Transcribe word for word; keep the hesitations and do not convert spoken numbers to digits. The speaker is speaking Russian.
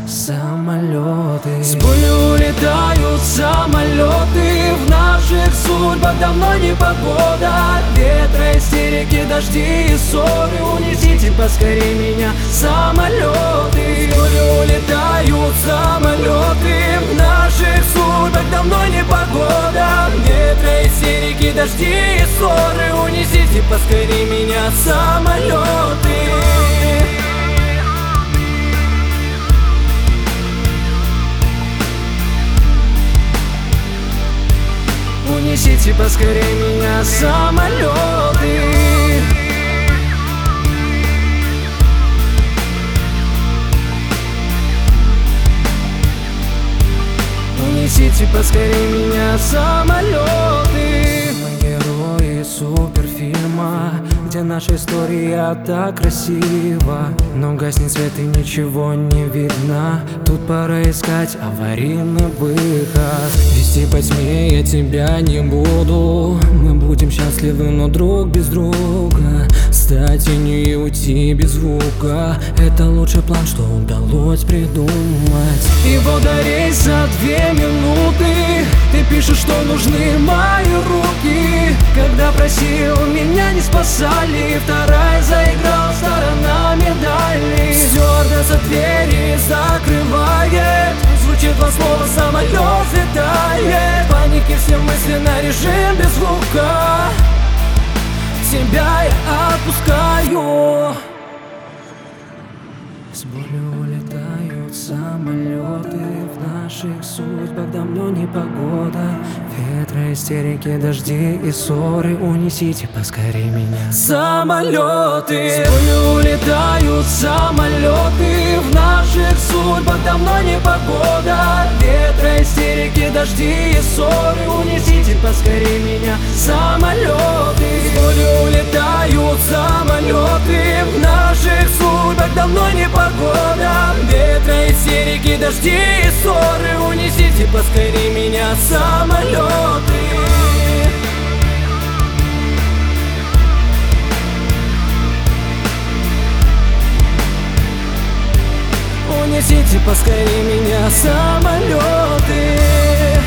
самолеты. С болью улетают самолеты. В наших судьбах давно не погода. Ветра, истерики, дожди и ссоры. Унесите поскорее меня самолеты. С болью улетают самолеты. В наших судьбах давно не погода. Ветра, истерики, дожди и ссоры. Унесите поскорее меня самолеты. Унесите поскорее меня самолеты. Унесите поскорее меня самолеты. Мы герои суперфильма, где наша история так красива. Но гаснет свет и ничего не видно. Тут пора искать аварийный выход. Вести по тьме я тебя не буду. Мы будем счастливы, но друг без друга. Стать тенью и уйти без звука. Это лучший план, что удалось придумать. Его до рейса две минуты. Ты пишешь, что нужны мои руки. Когда просил, меня не спасали. Вторая заиграл сторонами дали. Стюардесса двери закрывает. Звучит два слова, самолет взлетает. В панике все мысли на режим без звука. Тебя я отпускаю. С болью улетают самолеты. В наших судьбах давно не погода. Ветра, истерики, дожди и ссоры. Унесите поскорее меня самолеты. С болью улетают самолеты. В наших судьбах давно не погода. Ветра, истерики, дожди и ссоры. Унесите поскорее меня самолеты. С болью улетают самолеты. В наших судьбах давно не погода. Ветра, истерики, дожди и ссоры. Унесите поскорее меня самолеты. Унесите поскорее меня самолеты.